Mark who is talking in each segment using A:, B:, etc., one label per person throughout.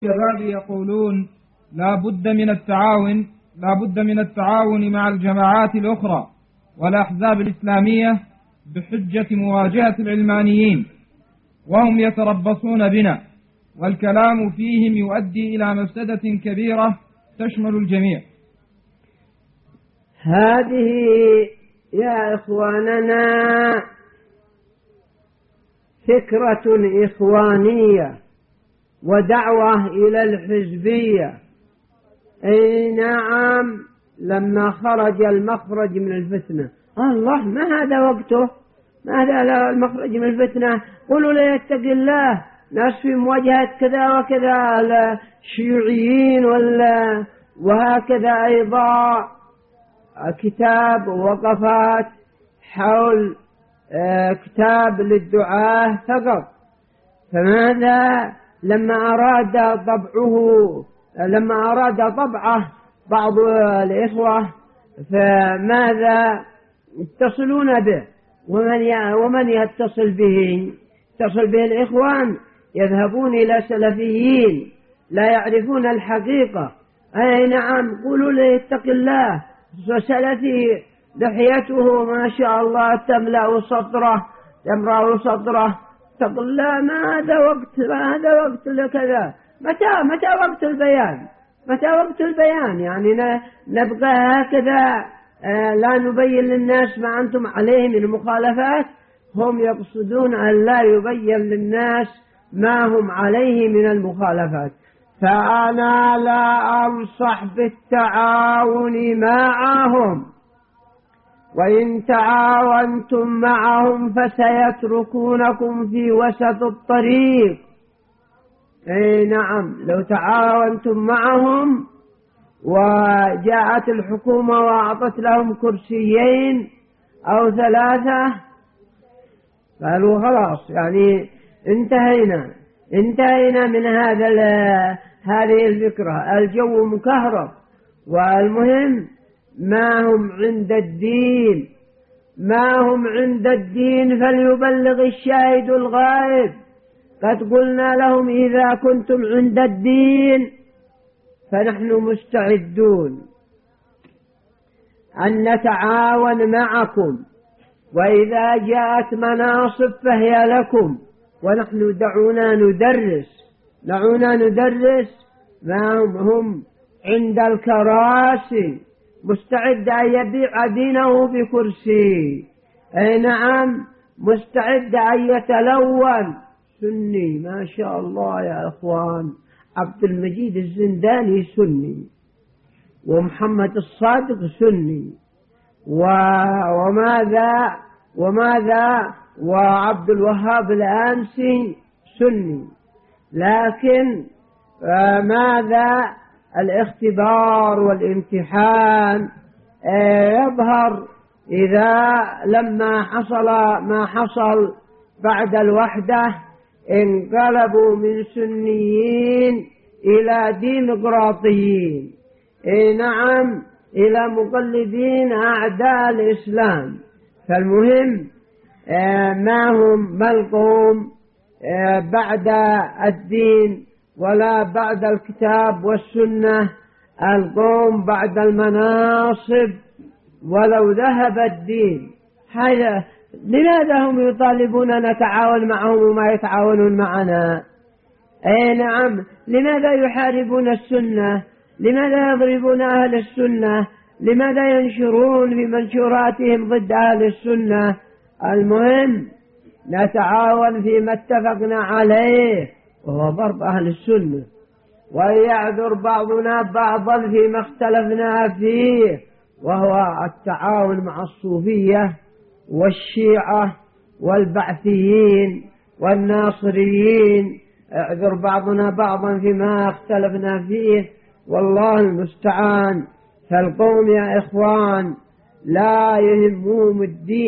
A: الشباب يقولون لا بد من التعاون مع الجماعات الأخرى والأحزاب الإسلامية بحجة مواجهة العلمانيين، وهم يتربصون بنا، والكلام فيهم يؤدي إلى مفسدة كبيرة تشمل الجميع.
B: هذه يا إخواننا فكرة إخوانية ودعوة إلى الحزبية. أي نعم، لما خرج المخرج من الفتنة الله ما هذا وقته، ما هذا المخرج من الفتنة، قولوا لا يتق الله، ناس في مواجهة كذا وكذا الشيوعيين وهكذا أيضا كتاب ووقفات حول كتاب للدعاة فقط. فماذا لما أراد طبعه بعض الإخوة فماذا يتصلون به؟ ومن يتصل به الإخوان، يذهبون إلى سلفيين لا يعرفون الحقيقة. أي نعم، قولوا له اتق الله، سلفي لحيته ما شاء الله تمرأ صدره، اتق الله، ما هذا وقت لكذا. متى وقت البيان؟ يعني نبقى هكذا لا نبين للناس ما أنتم عليه من المخالفات. هم يقصدون أن لا يبين للناس ما هم عليه من المخالفات. فأنا لا أنصح بالتعاون معهم، وإن تعاونتم معهم فسيتركونكم في وسط الطريق. أي نعم، لو تعاونتم معهم وجاءت الحكومة وأعطت لهم كرسيين أو 3 قالوا خلاص، يعني انتهينا من هذه الفكرة. الجو مكهرب، والمهم ما هم عند الدين فليبلغ الشاهد الغائب. قد قلنا لهم إذا كنتم عند الدين فنحن مستعدون أن نتعاون معكم، وإذا جاءت مناصب فهي لكم، ونحن دعونا ندرس ما هم عند الكراسي، مستعد أن يبيع دينه بكرسي. أي نعم، مستعد أن يتلون. سني ما شاء الله يا أخوان، عبد المجيد الزنداني سني، ومحمد الصادق سني، وماذا وعبد الوهاب الآنسي سني. لكن ماذا الاختبار والامتحان يظهر إذا لما حصل ما حصل بعد الوحدة، انقلبوا من سنيين إلى ديمقراطيين. نعم، إلى مقلدين أعداء الإسلام. فالمهم ما القوم بعد الدين ولا بعد الكتاب والسنة، القوم بعد المناصب ولو ذهب الدين. لماذا هم يطالبون نتعاون معهم وما يتعاونون معنا؟ أي نعم، لماذا يحاربون السنة؟ لماذا يضربون أهل السنة؟ لماذا ينشرون في منشوراتهم ضد أهل السنة؟ المهم نتعاون فيما اتفقنا عليه، وهو ضرب أهل السنة، ويعذر بعضنا بعضا فيما اختلفنا فيه، وهو التعاون مع الصوفية والشيعة والبعثيين والناصريين. اعذر بعضنا بعضا فيما اختلفنا فيه، والله المستعان. فالقوم يا إخوان لا يهمهم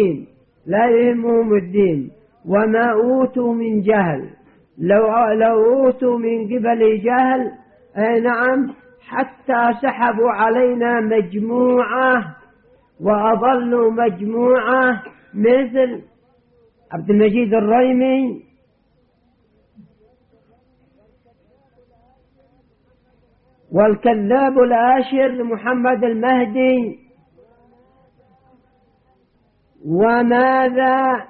B: الدين وما أوتوا من جهل. لو أوتوا من قبل جهل، أي نعم، حتى سحبوا علينا مجموعة وأضلوا مجموعة مثل عبد المجيد الريمي والكذاب الآشر محمد المهدي. وماذا؟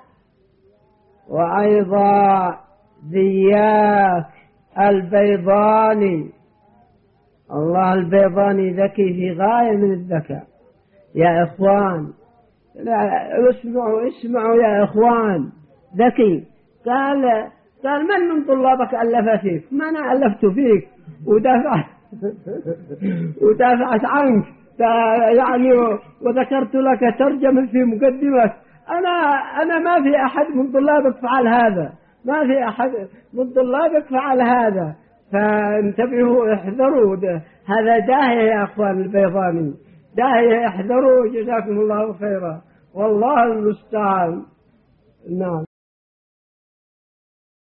B: وأيضا ذياك البيضاني. الله البيضاني ذكي في غاية من الذكاء يا إخوان. اسمعوا يا إخوان، ذكي. قال من طلابك ألف فيك؟ ما أنا ألفت فيك ودافعت عنك يعني، وذكرت لك ترجمة في مقدمة. أنا ما في أحد من طلابك فعل هذا، ما في أحد من طلابك فعل هذا، فانتبهوا احذروا. هذا داهية يا أخوان، البيضاني داهية، احذروا. جزاكم الله خيرا، والله المستعان. نعم.